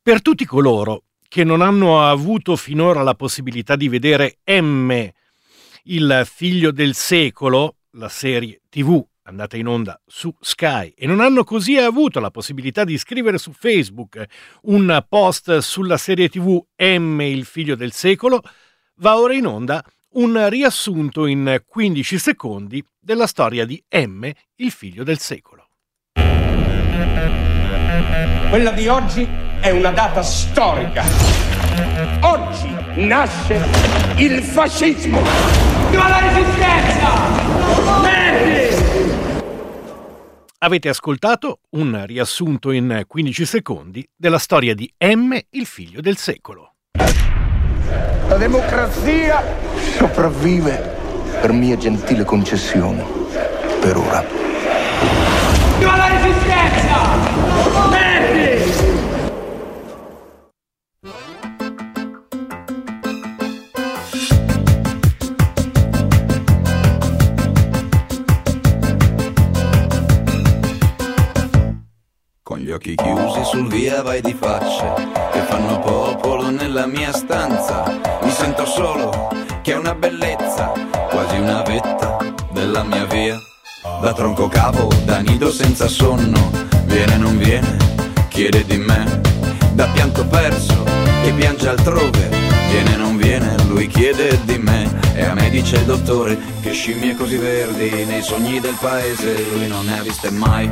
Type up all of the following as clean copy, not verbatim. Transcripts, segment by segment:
Per tutti coloro che non hanno avuto finora la possibilità di vedere M, il figlio del secolo, la serie TV andata in onda su Sky, e non hanno così avuto la possibilità di scrivere su Facebook un post sulla serie TV M, il figlio del secolo, va ora in onda un riassunto in 15 secondi della storia di M, il figlio del secolo. Quella di oggi è una data storica. Oggi nasce il fascismo. Viva la resistenza! Merda! Avete ascoltato un riassunto in 15 secondi della storia di M, il figlio del secolo. La democrazia sopravvive per mia gentile concessione, per ora. Viva la resistenza! Merda! Con gli occhi chiusi sul via vai di faccia che fanno popolo nella mia stanza. Mi sento solo, che è una bellezza, quasi una vetta della mia via. Da tronco cavo, da nido senza sonno, viene non viene, chiede di me. Da pianto perso, che piange altrove, viene non viene, lui chiede di me. E a me dice il dottore che scimmie così verdi nei sogni del paese lui non ne ha viste mai.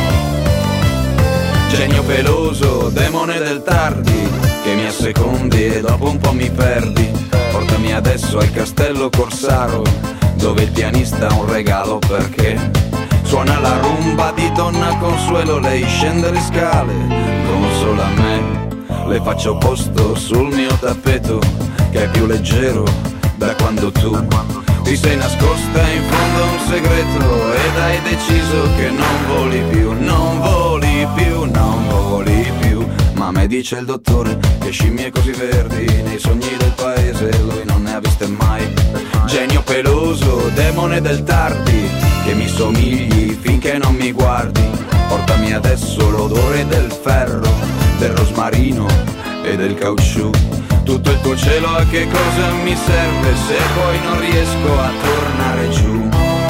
Genio peloso, demone del tardi, che mi assecondi e dopo un po' mi perdi. Portami adesso al castello Corsaro, dove il pianista ha un regalo perché suona la rumba di Donna Consuelo. Lei scende le scale, consola me, le faccio posto sul mio tappeto, che è più leggero da quando tu ti sei nascosta in fondo a un segreto ed hai deciso che non voli più, non voli più, non voli più. Ma me dice il dottore che scimmie così verdi nei sogni del paese lui non ne ha viste mai. Genio peloso, demone del tardi, che mi somigli finché non mi guardi. Portami adesso l'odore del ferro, del rosmarino e del caucciù. Tutto il tuo cielo a che cosa mi serve se poi non riesco a tornare giù?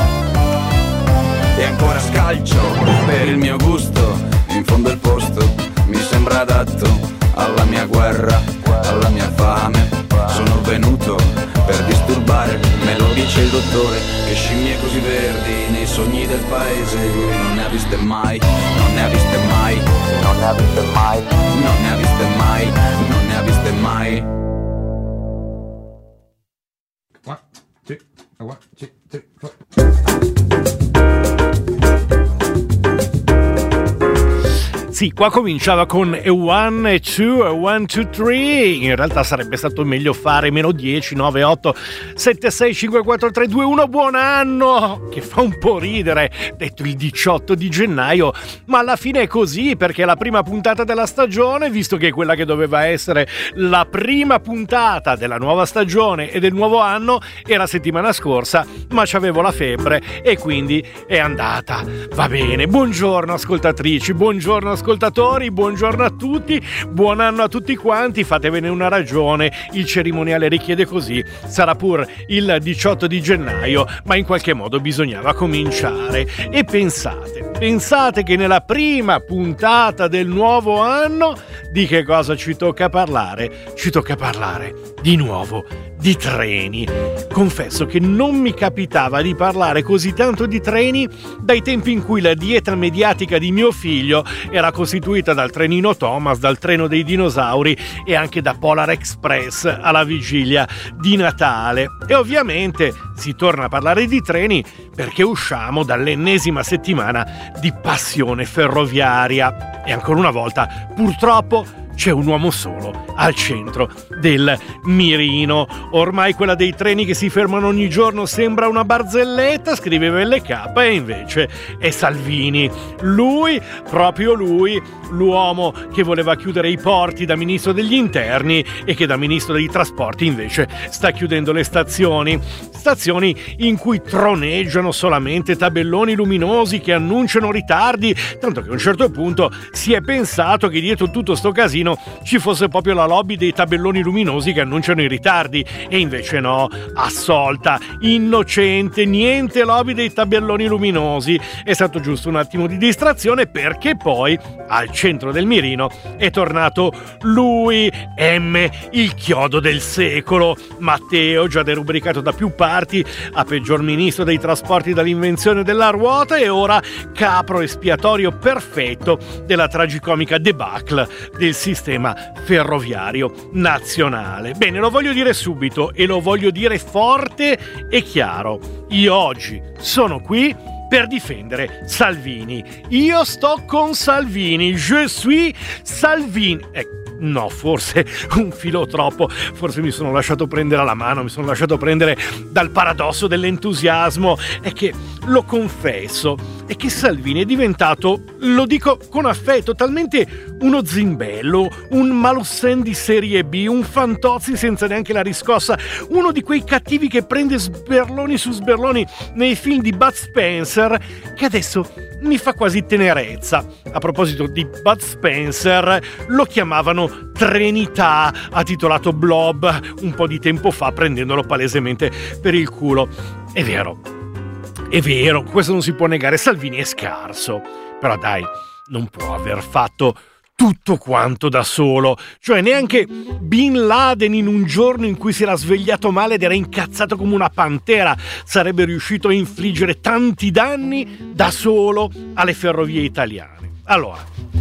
E ancora scalcio per il mio gusto, in fondo il posto mi sembra adatto alla mia guerra, alla mia fame. Sono venuto per disturbare, me lo dice il dottore, che scimmie così verdi nei sogni del paese lui non ne ha viste mai, non ne ha viste mai, non ne ha viste mai, non ne ha viste mai, non ne ha viste mai. One, two, three, four. Sì, qua cominciava con a 1, a 2, a 1, 2, 3. In realtà sarebbe stato meglio fare meno 10, 9, 8, 7, 6, 5, 4, 3, 2, 1. Buon anno! Che fa un po' ridere, detto il 18 di gennaio. Ma alla fine è così, perché è la prima puntata della stagione, visto che quella che doveva essere la prima puntata della nuova stagione e del nuovo anno era settimana scorsa, ma c'avevo la febbre e quindi è andata. Va bene, buongiorno ascoltatrici, buongiorno ascoltatori, buongiorno a tutti, buon anno a tutti quanti, fatevene una ragione, il cerimoniale richiede così, sarà pur il 18 di gennaio, ma in qualche modo bisognava cominciare. E pensate che nella prima puntata del nuovo anno di che cosa ci tocca parlare? Ci tocca parlare di nuovo di treni. Confesso che non mi capitava di parlare così tanto di treni dai tempi in cui la dieta mediatica di mio figlio era costituita dal trenino Thomas, dal treno dei dinosauri e anche da Polar Express alla vigilia di Natale. E ovviamente si torna a parlare di treni perché usciamo dall'ennesima settimana di passione ferroviaria. E ancora una volta, purtroppo, c'è un uomo solo al centro del mirino. Ormai quella dei treni che si fermano ogni giorno sembra una barzelletta, scriveva LK, e invece è Salvini. Lui, proprio lui, l'uomo che voleva chiudere i porti da ministro degli interni e che da ministro dei trasporti invece sta chiudendo le stazioni in cui troneggiano solamente tabelloni luminosi che annunciano ritardi, tanto che a un certo punto si è pensato che dietro tutto sto casino Mirino ci fosse proprio la lobby dei tabelloni luminosi che annunciano i ritardi, e invece no, assolta, innocente, niente lobby dei tabelloni luminosi. È stato giusto un attimo di distrazione, perché poi al centro del mirino è tornato lui, M, il chiodo del secolo, Matteo, già derubricato da più parti a peggior ministro dei trasporti dall'invenzione della ruota, e ora capro espiatorio perfetto della tragicomica debacle del sistema ferroviario nazionale. Bene, lo voglio dire subito e lo voglio dire forte e chiaro. Io oggi sono qui per difendere Salvini. Io sto con Salvini. Je suis Salvini. No, forse un filo troppo, forse mi sono lasciato prendere alla mano, mi sono lasciato prendere dal paradosso dell'entusiasmo. È che, lo confesso, è che Salvini è diventato, lo dico con affetto, talmente uno zimbello, un Malussen di serie B, un Fantozzi senza neanche la riscossa, uno di quei cattivi che prende sberloni su sberloni nei film di Bud Spencer, che adesso mi fa quasi tenerezza. A proposito di Bud Spencer, lo chiamavano Trenità, ha titolato Blob un po' di tempo fa, prendendolo palesemente per il culo. È vero, questo non si può negare, Salvini è scarso, però dai, non può aver fatto tutto quanto da solo. Cioè, neanche Bin Laden, in un giorno in cui si era svegliato male ed era incazzato come una pantera, sarebbe riuscito a infliggere tanti danni da solo alle ferrovie italiane. Allora,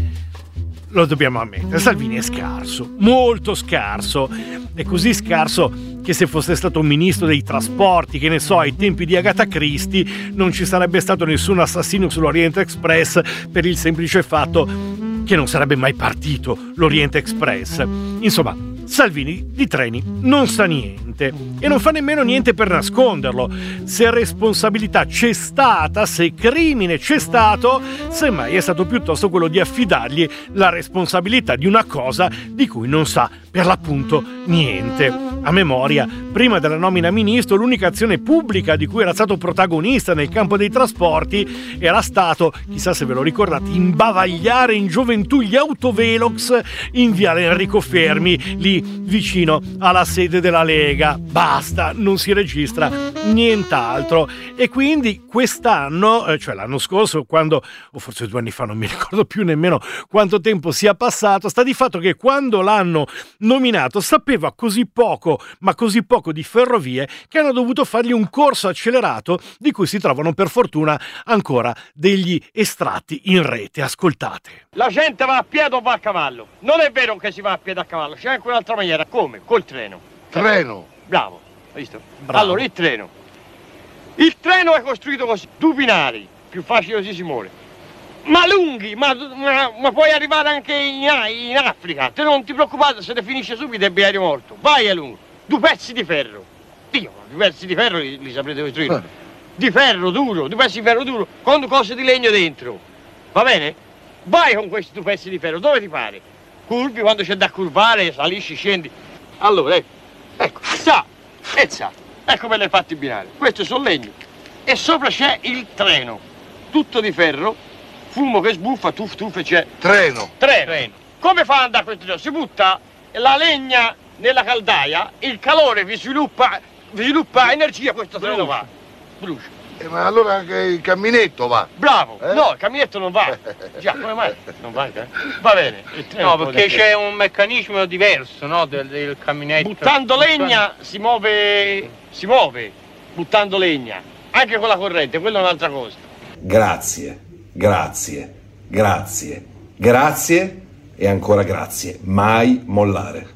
lo dobbiamo ammettere, Salvini è scarso, molto scarso. È così scarso che se fosse stato un ministro dei trasporti, che ne so, ai tempi di Agatha Christie, non ci sarebbe stato nessun assassino sull'Orient Express, per il semplice fatto che non sarebbe mai partito l'Orient Express. Insomma, Salvini di treni non sa niente, e non fa nemmeno niente per nasconderlo. Se responsabilità c'è stata, se crimine c'è stato, semmai è stato piuttosto quello di affidargli la responsabilità di una cosa di cui non sa per l'appunto niente. A memoria, prima della nomina a ministro, l'unica azione pubblica di cui era stato protagonista nel campo dei trasporti era stato, chissà se ve lo ricordate, imbavagliare in gioventù gli autovelox in viale Enrico Fermi, lì vicino alla sede della Lega. Basta, non si registra nient'altro. E quindi quest'anno, cioè l'anno scorso, quando, o forse 2 anni fa, non mi ricordo più nemmeno quanto tempo sia passato, sta di fatto che quando l'hanno nominato sapeva così poco, ma così poco di ferrovie, che hanno dovuto fargli un corso accelerato di cui si trovano per fortuna ancora degli estratti in rete. Ascoltate. La gente va a piedi o va a cavallo? Non è vero che si va a piedi a cavallo, c'è anche un'altra maniera. Come? Col treno. Treno. Bravo, hai visto? Bravo. Allora, il treno. Il treno è costruito così, 2 binari, più facile così si muore. Ma lunghi, ma puoi arrivare anche in Africa. Te non ti preoccupare, se ne finisce subito e il binario morto. Vai a lungo. 2 pezzi di ferro. Dio, 2 pezzi di ferro li saprete costruire. Di ferro duro, 2 pezzi di ferro duro, con cose di legno dentro. Va bene? Vai con questi 2 pezzi di ferro, dove ti pare? Curvi, quando c'è da curvare, salisci, scendi. Allora, ecco, ecco come l'hai fatto il binario. Questo è sul legno. E sopra c'è il treno, tutto di ferro, fumo che sbuffa, tuff, e c'è... Treno. Come fa ad andare questo treno? Si butta la legna nella caldaia, il calore vi sviluppa energia, questo treno va. Brucia. Ma allora anche il camminetto va. Bravo, no, il camminetto non va. Già, come mai? Non va? Va bene. No, perché c'è un meccanismo diverso, no, del camminetto. Buttando legna si muove, buttando legna. Anche con la corrente, quella è un'altra cosa. Grazie e ancora grazie. Mai mollare.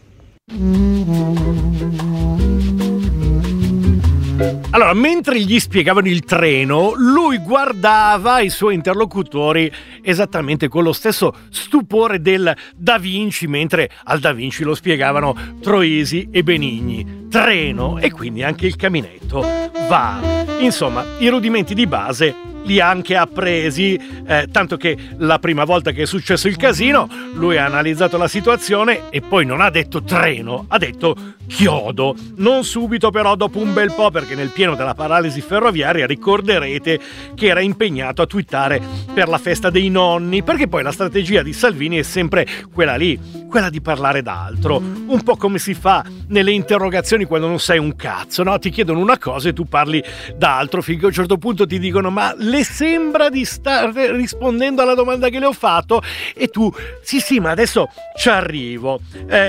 Allora, mentre gli spiegavano il treno, lui guardava i suoi interlocutori esattamente con lo stesso stupore del Da Vinci, mentre al Da Vinci lo spiegavano Troisi e Benigni. Treno, e quindi anche il camminetto va. Insomma, i rudimenti di base li ha anche appresi, tanto che la prima volta che è successo il casino lui ha analizzato la situazione e poi non ha detto treno, ha detto chiodo. Non subito però, dopo un bel po', perché nel pieno della paralisi ferroviaria ricorderete che era impegnato a twittare per la festa dei nonni, perché poi la strategia di Salvini è sempre quella lì, quella di parlare d'altro, un po' come si fa nelle interrogazioni quando non sai un cazzo, no? Ti chiedono una cosa e tu parli d'altro finché a un certo punto ti dicono ma le sembra di stare rispondendo alla domanda che le ho fatto? E tu sì ma adesso ci arrivo.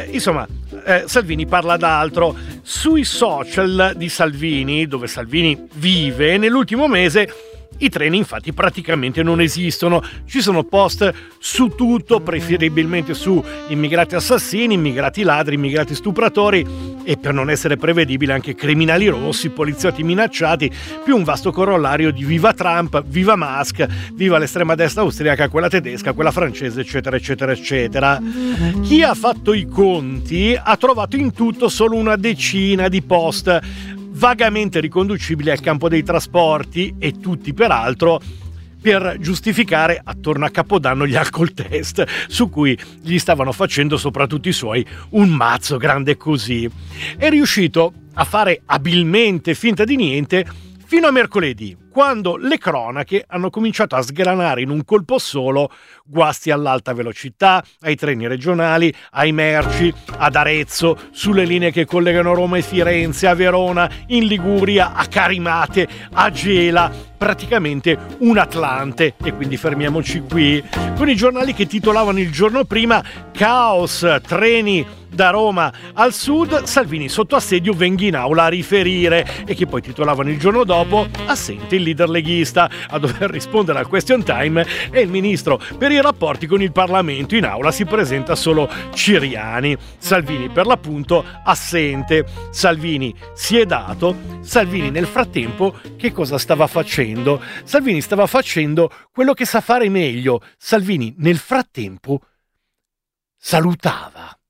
Salvini parla d'altro. Sui social di Salvini, dove Salvini vive, nell'ultimo mese i treni infatti praticamente non esistono. Ci sono post su tutto, preferibilmente su immigrati assassini, immigrati ladri, immigrati stupratori e, per non essere prevedibile, anche criminali rossi, poliziotti minacciati, più un vasto corollario di viva Trump, viva Musk, viva l'estrema destra austriaca, quella tedesca, quella francese, eccetera eccetera eccetera. Chi ha fatto i conti ha trovato in tutto solo una decina di post vagamente riconducibili al campo dei trasporti, e tutti peraltro per giustificare attorno a Capodanno gli alcol test, su cui gli stavano facendo, soprattutto i suoi, un mazzo grande così. È riuscito a fare abilmente finta di niente fino a mercoledì, quando le cronache hanno cominciato a sgranare in un colpo solo guasti all'alta velocità, ai treni regionali, ai merci, ad Arezzo, sulle linee che collegano Roma e Firenze, a Verona, in Liguria, a Carimate, a Gela, praticamente un Atlante. E quindi fermiamoci qui, con i giornali che titolavano il giorno prima caos, treni da Roma al sud, Salvini sotto assedio, venghi in aula a riferire, e che poi titolavano il giorno dopo assente il leader leghista. A dover rispondere al question time è il ministro per i rapporti con il Parlamento. In aula si presenta solo Ciriani. Salvini per l'appunto assente. Salvini siedato. Salvini nel frattempo che cosa stava facendo? Salvini stava facendo quello che sa fare meglio. Salvini nel frattempo salutava.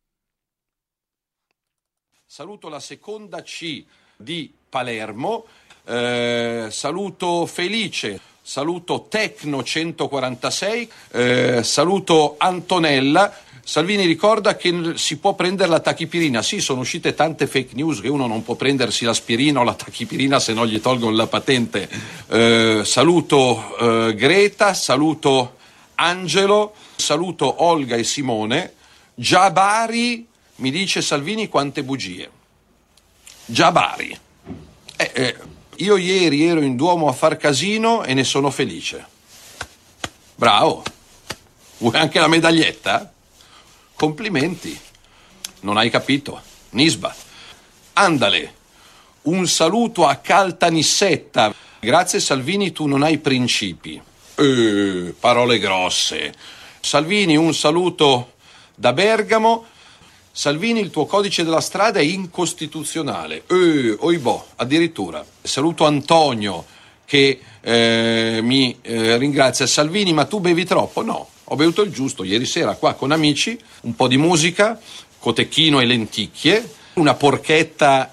Saluto la seconda C di Palermo, saluto Felice, saluto Tecno 146, saluto Antonella. Salvini ricorda che si può prendere la tachipirina. Sì, sono uscite tante fake news che uno non può prendersi l'aspirina o la tachipirina se non gli tolgono la patente. Saluto Greta, saluto Angelo, saluto Olga e Simone. Giabari, mi dice Salvini, quante bugie. Giabari. Io ieri ero in Duomo a far casino e ne sono felice. Bravo. Vuoi anche la medaglietta? Complimenti. Non hai capito. Nisba. Andale. Un saluto a Caltanissetta. Grazie Salvini, tu non hai principi. Parole grosse. Salvini, un saluto da Bergamo. Salvini, il tuo codice della strada è incostituzionale. Oibò, addirittura. Saluto Antonio che mi ringrazia. Salvini, ma tu bevi troppo? No, ho bevuto il giusto. Ieri sera qua con amici, un po' di musica, cotechino e lenticchie, una porchetta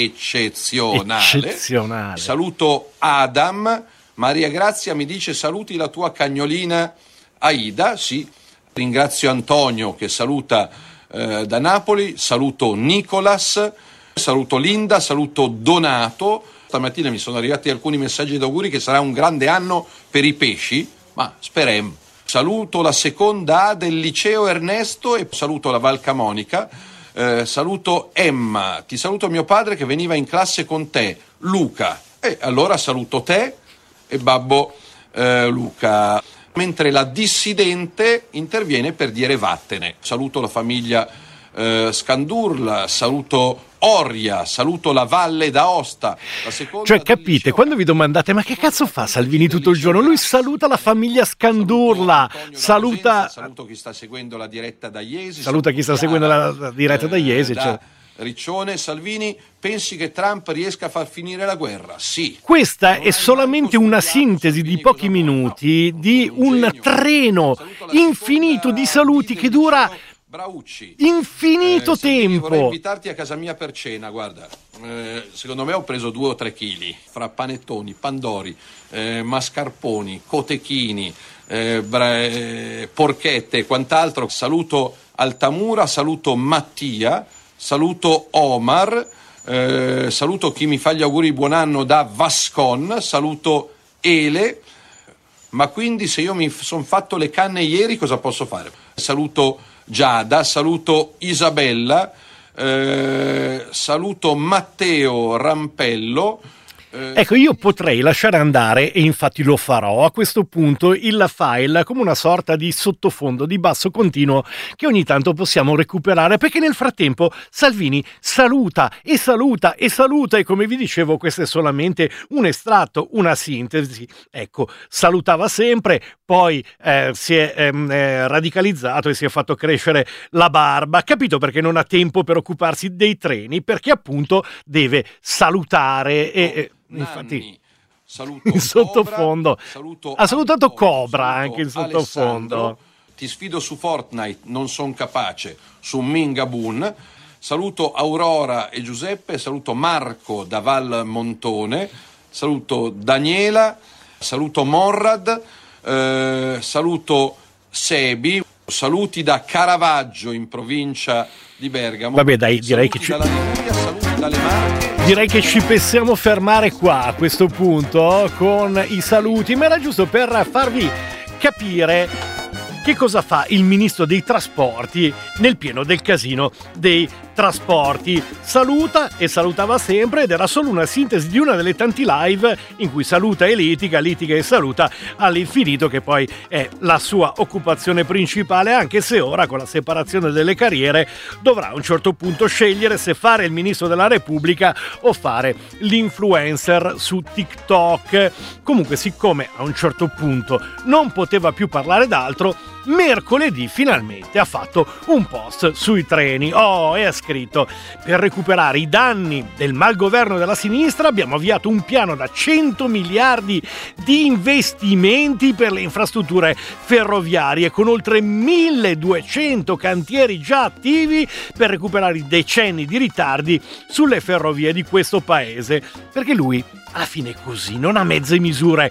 eccezionale. Saluto Adam. Maria Grazia mi dice saluti la tua cagnolina Aida. Sì, ringrazio Antonio che saluta da Napoli, saluto Nicolas, saluto Linda, saluto Donato. Stamattina mi sono arrivati alcuni messaggi d'auguri che sarà un grande anno per i pesci, ma speriamo. Saluto la seconda A del liceo Ernesto e saluto la Val Camonica. Saluto Emma, ti saluto mio padre che veniva in classe con te, Luca. E allora saluto te e babbo Luca. Mentre la dissidente interviene per dire vattene. Saluto la famiglia Scandurla, saluto Oria, saluto la Valle d'Aosta. Cioè, capite, quando vi domandate ma che cazzo fa Salvini tutto il giorno? Lui saluta la famiglia Scandurla, saluta chi sta seguendo la diretta da Iesi, saluta chi sta seguendo la diretta da Iesi, cioè. Riccione. Salvini, pensi che Trump riesca a far finire la guerra? Sì. Questa è solamente una sintesi di pochi minuti di un treno infinito di saluti che dura Braucci. Infinito tempo. Vorrei invitarti a casa mia per cena, guarda. Secondo me ho preso 2 o 3 chili fra panettoni, pandori, mascarponi, cotechini, porchette e quant'altro. Saluto Altamura, saluto Mattia, saluto Omar, saluto chi mi fa gli auguri di buon anno da Vascon, saluto Ele. Ma quindi se io mi sono fatto le canne ieri cosa posso fare? Saluto Giada, saluto Isabella, saluto Matteo Rampello. Ecco, io potrei lasciare andare, e infatti lo farò, a questo punto il file come una sorta di sottofondo, di basso continuo, che ogni tanto possiamo recuperare, perché nel frattempo Salvini saluta e saluta e saluta, e come vi dicevo questo è solamente un estratto, una sintesi. Ecco, salutava sempre, poi si è radicalizzato e si è fatto crescere la barba, capito perché non ha tempo per occuparsi dei treni, perché appunto deve salutare e... Infatti, saluto in sottofondo Cobra, ha salutato Cobra anche in sottofondo. Alessandro, ti sfido su Fortnite, non son capace, su Mingaboon. Saluto Aurora e Giuseppe, saluto Marco da Val Montone, saluto Daniela, saluto Monrad, saluto Sebi, saluti da Caravaggio in provincia di Bergamo. Vabbè dai, direi saluti che dalla Liguria, saluti dalle Marche. Direi che ci possiamo fermare qua a questo punto con i saluti, ma era giusto per farvi capire che cosa fa il ministro dei trasporti nel pieno del casino dei trasporti. Saluta e salutava sempre, ed era solo una sintesi di una delle tanti live in cui saluta e litiga e saluta all'infinito, che poi è la sua occupazione principale, anche se ora con la separazione delle carriere dovrà a un certo punto scegliere se fare il ministro della Repubblica o fare l'influencer su TikTok. Comunque, siccome a un certo punto non poteva più parlare d'altro, mercoledì finalmente ha fatto un post sui treni. E ha scritto: per recuperare i danni del malgoverno della sinistra abbiamo avviato un piano da 100 miliardi di investimenti per le infrastrutture ferroviarie, con oltre 1200 cantieri già attivi per recuperare i decenni di ritardi sulle ferrovie di questo paese. Perché lui alla fine è così, non ha mezze misure.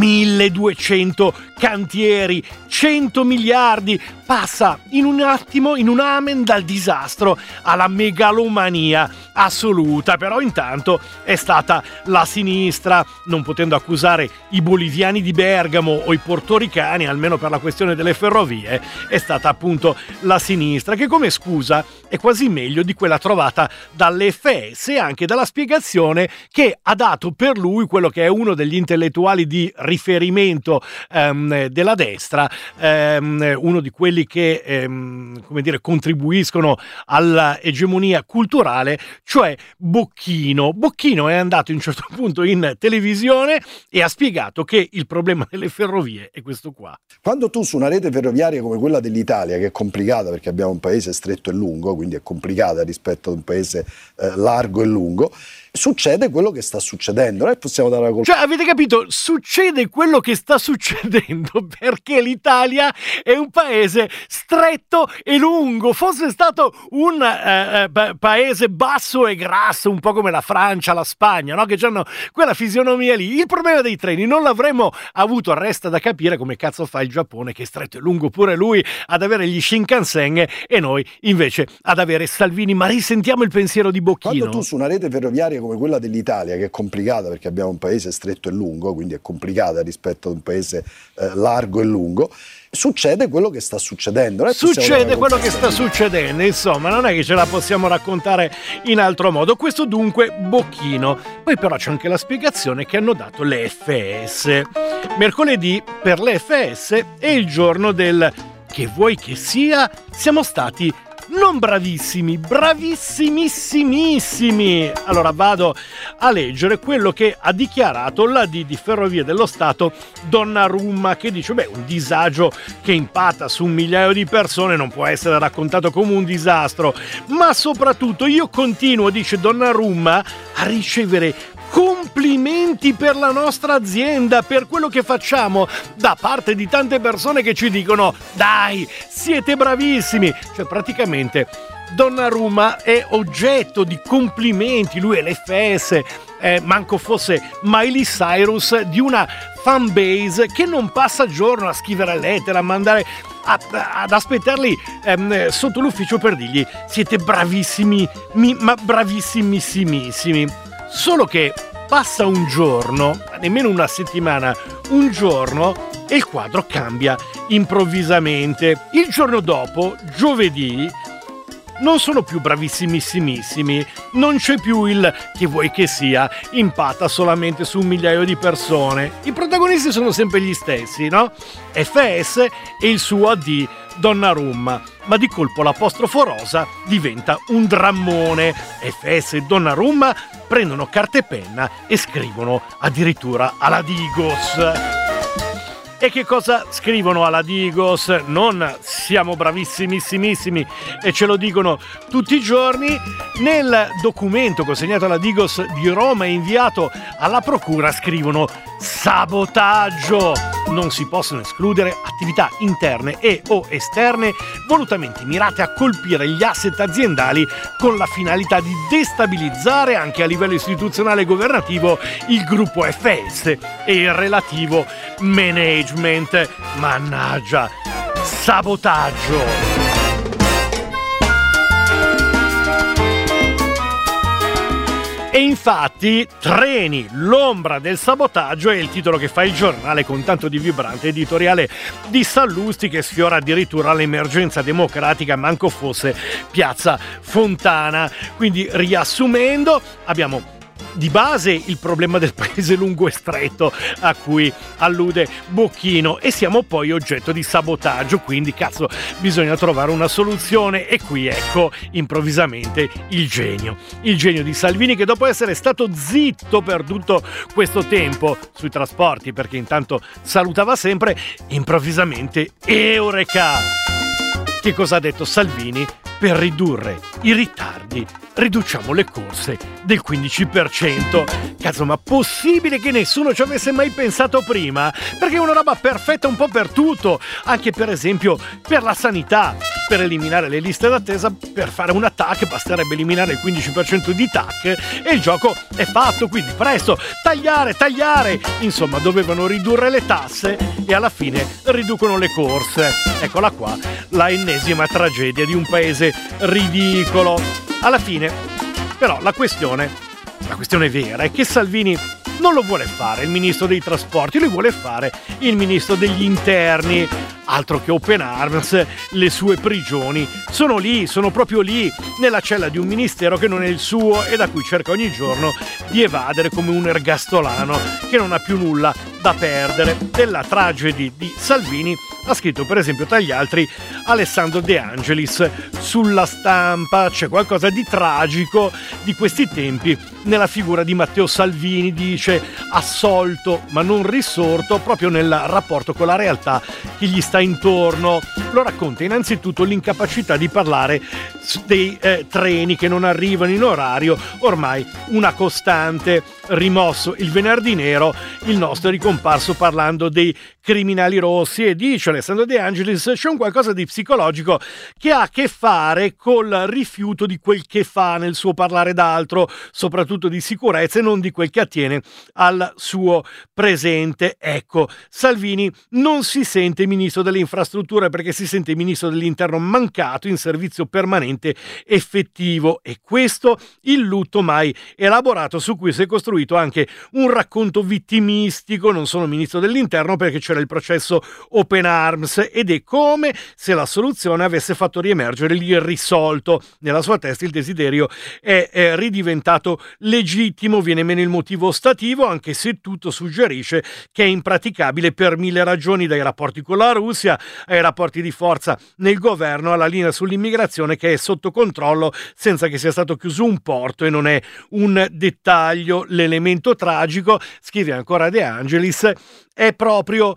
1200 cantieri, 100 miliardi, passa in un attimo, in un amen, dal disastro alla megalomania assoluta. Però intanto è stata la sinistra, non potendo accusare i boliviani di Bergamo o i portoricani, almeno per la questione delle ferrovie, è stata appunto la sinistra, che come scusa è quasi meglio di quella trovata dall'FS e anche dalla spiegazione che ha dato per lui quello che è uno degli intellettuali di riferimento della destra, uno di quelli che come dire, contribuiscono all'egemonia culturale, cioè Bocchino. Bocchino è andato a un certo punto in televisione e ha spiegato che il problema delle ferrovie è questo qua. Quando tu su una rete ferroviaria come quella dell'Italia, che è complicata perché abbiamo un paese stretto e lungo, quindi è complicata rispetto ad un paese largo e lungo, succede quello che sta succedendo. Noi possiamo dare la colpa. Cioè, avete capito? Succede quello che sta succedendo perché l'Italia è un paese stretto e lungo. Fosse stato un paese basso e grasso, un po' come la Francia, la Spagna, no? Che hanno quella fisionomia lì, il problema dei treni non l'avremmo avuto. Resta da capire come cazzo fa il Giappone, che è stretto e lungo pure lui, ad avere gli Shinkansen, e noi invece ad avere Salvini. Ma risentiamo il pensiero di Bocchino. Quando tu su una rete ferroviaria come quella dell'Italia, che è complicata perché abbiamo un paese stretto e lungo, quindi è complicata rispetto ad un paese largo e lungo, succede quello che sta succedendo. Succede quello che sta succedendo, insomma, non è che ce la possiamo raccontare in altro modo. Questo dunque Bocchino. Poi però c'è anche la spiegazione che hanno dato le FS. Mercoledì per le FS è il giorno del che vuoi che sia, siamo stati non bravissimi, bravissimissimissimi. Allora vado a leggere quello che ha dichiarato l'AD di Ferrovie dello Stato Donnarumma, che dice: un disagio che impatta su 1 migliaio di persone non può essere raccontato come un disastro, ma soprattutto io continuo, dice Donnarumma, a ricevere complimenti per la nostra azienda, per quello che facciamo, da parte di tante persone che ci dicono: dai, siete bravissimi. Cioè praticamente Donnarumma è oggetto di complimenti, lui è l'FS, manco fosse Miley Cyrus, di una fanbase che non passa giorno a scrivere lettere, a mandare, ad aspettarli sotto l'ufficio per dirgli: siete bravissimi, ma bravissimissimissimi. Solo che passa un giorno, nemmeno una settimana, un giorno, e il quadro cambia improvvisamente. Il giorno dopo, giovedì, non sono più bravissimissimissimi, non c'è più il che vuoi che sia, impatta solamente su 1 migliaio di persone. I protagonisti sono sempre gli stessi, no? FS e il suo AD Donnarumma, ma di colpo l'apostrofo rosa diventa un drammone. FS e Donnarumma prendono carta e penna e scrivono addirittura alla Digos. E che cosa scrivono alla Digos? Non siamo bravissimissimissimi e ce lo dicono tutti i giorni. Nel documento consegnato alla Digos di Roma e inviato alla procura scrivono sabotaggio. Non si possono escludere attività interne e o esterne volutamente mirate a colpire gli asset aziendali con la finalità di destabilizzare anche a livello istituzionale e governativo il gruppo FS e il relativo management. Mannaggia, sabotaggio. E infatti Treni, l'ombra del sabotaggio, è il titolo che fa il giornale con tanto di vibrante editoriale di Sallusti, che sfiora addirittura l'emergenza democratica, manco fosse Piazza Fontana. Quindi, riassumendo, abbiamo di base il problema del paese lungo e stretto a cui allude Bocchino, e siamo poi oggetto di sabotaggio, quindi cazzo bisogna trovare una soluzione. E qui ecco improvvisamente il genio di Salvini, che dopo essere stato zitto per tutto questo tempo sui trasporti, perché intanto salutava sempre, improvvisamente eureka! Che cosa ha detto Salvini? Per ridurre i ritardi riduciamo le corse del 15%. Cazzo, ma possibile che nessuno ci avesse mai pensato prima? Perché è una roba perfetta un po' per tutto, anche per esempio per la sanità. Per eliminare le liste d'attesa, per fare una TAC basterebbe eliminare il 15% di TAC e il gioco è fatto. Quindi presto, tagliare, insomma dovevano ridurre le tasse e alla fine riducono le corse. Eccola qua, la ennesima tragedia di un paese ridicolo. Alla fine, però, la questione vera è che Salvini non lo vuole fare il ministro dei trasporti, lui vuole fare il ministro degli interni. Altro che open arms, le sue prigioni sono lì, sono proprio lì, nella cella di un ministero che non è il suo e da cui cerca ogni giorno di evadere come un ergastolano che non ha più nulla da perdere. Della tragedy di Salvini ha scritto per esempio tra gli altri Alessandro De Angelis sulla Stampa. C'è qualcosa di tragico di questi tempi nella figura di Matteo Salvini, dice, assolto ma non risorto proprio nel rapporto con la realtà che gli sta intorno. Lo racconta innanzitutto l'incapacità di parlare dei treni che non arrivano in orario, ormai una costante. Rimosso il venerdì nero, il nostro è ricomparso parlando dei criminali rossi e dice Alessandro De Angelis c'è un qualcosa di psicologico che ha a che fare col rifiuto di quel che fa nel suo parlare d'altro, soprattutto di sicurezza, e non di quel che attiene al suo presente. Ecco, Salvini non si sente ministro delle infrastrutture perché si sente ministro dell'interno mancato in servizio permanente effettivo, e questo il lutto mai elaborato su cui si è costruito anche un racconto vittimistico. Non sono ministro dell'interno perché c'era il processo Open Arms ed è come se la soluzione avesse fatto riemergere l'irrisolto. Nella sua testa il desiderio è ridiventato legittimo, viene meno il motivo ostativo, anche se tutto suggerisce che è impraticabile per 1000 ragioni, dai rapporti con la Russia ai rapporti di forza nel governo alla linea sull'immigrazione che è sotto controllo senza che sia stato chiuso un porto, e non è un dettaglio. L'elemento tragico, scrive ancora De Angelis, è proprio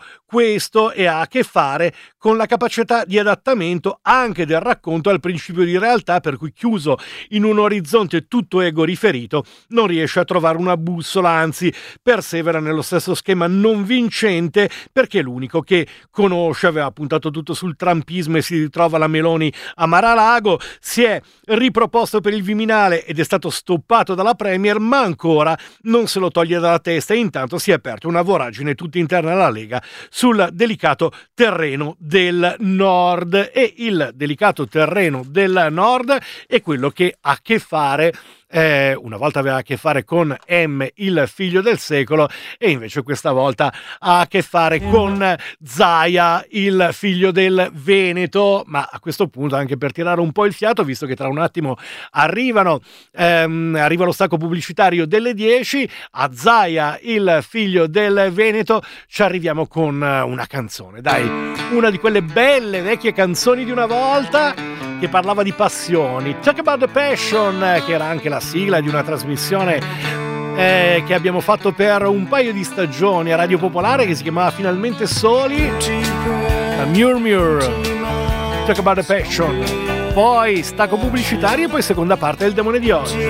questo e ha a che fare con la capacità di adattamento anche del racconto al principio di realtà, per cui chiuso in un orizzonte tutto ego riferito non riesce a trovare una bussola, anzi persevera nello stesso schema non vincente perché è l'unico che conosce. Aveva puntato tutto sul trumpismo e si ritrova la Meloni a Mar-a-Lago, si è riproposto per il Viminale ed è stato stoppato dalla Premier, ma ancora non se lo toglie dalla testa e intanto si è aperta una voragine tutta interna alla Lega sul delicato terreno del Nord, e il delicato terreno del Nord è quello che ha a che fare una volta aveva a che fare con M, il figlio del secolo, e invece questa volta ha a che fare con Zaia, il figlio del Veneto. Ma a questo punto, anche per tirare un po' il fiato, visto che tra un attimo arriva lo stacco pubblicitario delle 10, a Zaia, il figlio del Veneto, ci arriviamo con una canzone, dai, una di quelle belle vecchie canzoni di una volta che parlava di passioni. Talk About the Passion, che era anche la sigla di una trasmissione che abbiamo fatto per un paio di stagioni a Radio Popolare, che si chiamava Finalmente Soli, Murmur, Talk About the Passion, poi stacco pubblicitario e poi seconda parte del Demone di oggi.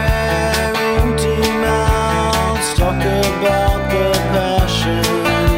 Talk about the passion.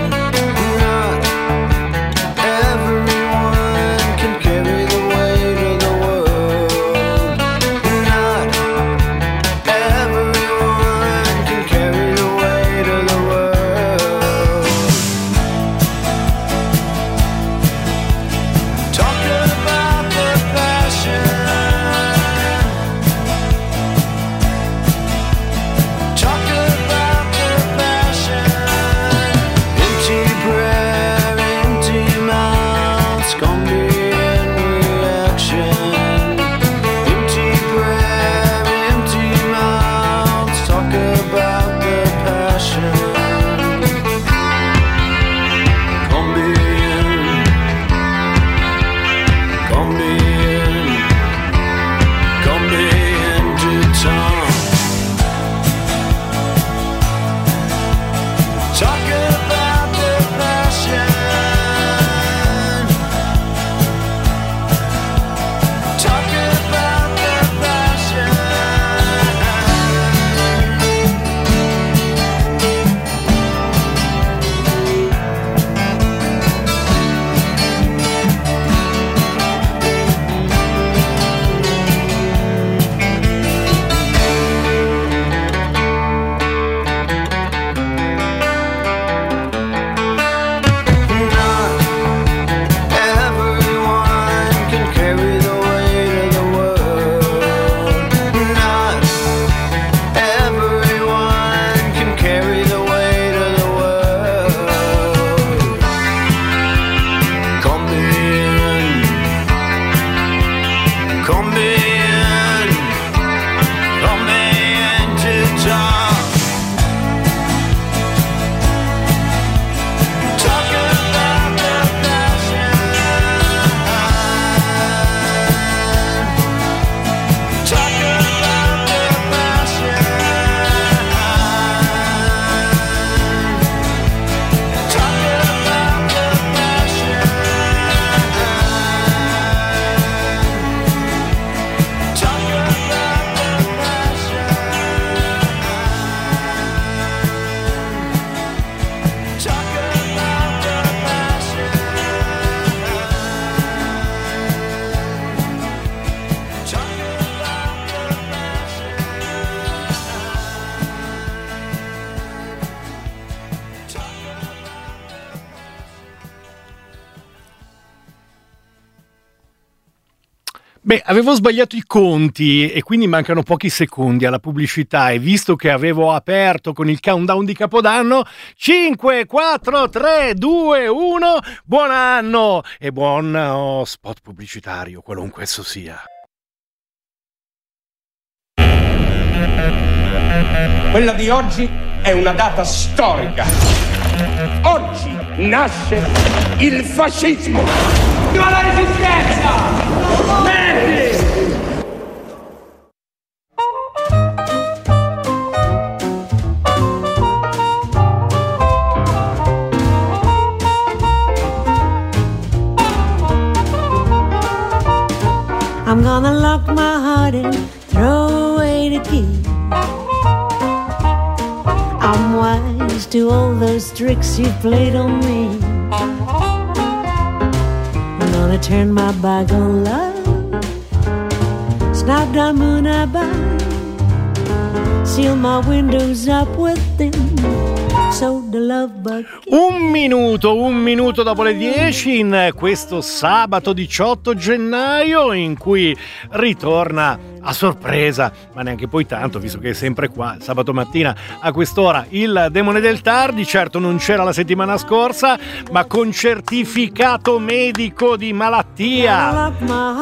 Beh, avevo sbagliato i conti e quindi mancano pochi secondi alla pubblicità, e visto che avevo aperto con il countdown di Capodanno, 5, 4, 3, 2, 1, buon anno e buon spot pubblicitario, qualunque esso sia. Quella di oggi è una data storica. Oggi nasce il fascismo. Viva la Resistenza! Verdi! I'm gonna lock my heart and throw away the key. I'm wise to all those tricks you played on me. I'm gonna turn my back on love. Snap down moon I buy. Seal my windows up with them. So the love bug. Un minuto dopo le 10 in questo sabato 18 gennaio in cui ritorna a sorpresa, ma neanche poi tanto, visto che è sempre qua sabato mattina a quest'ora il Demone del Tardi. Certo non c'era la settimana scorsa, ma con certificato medico di malattia.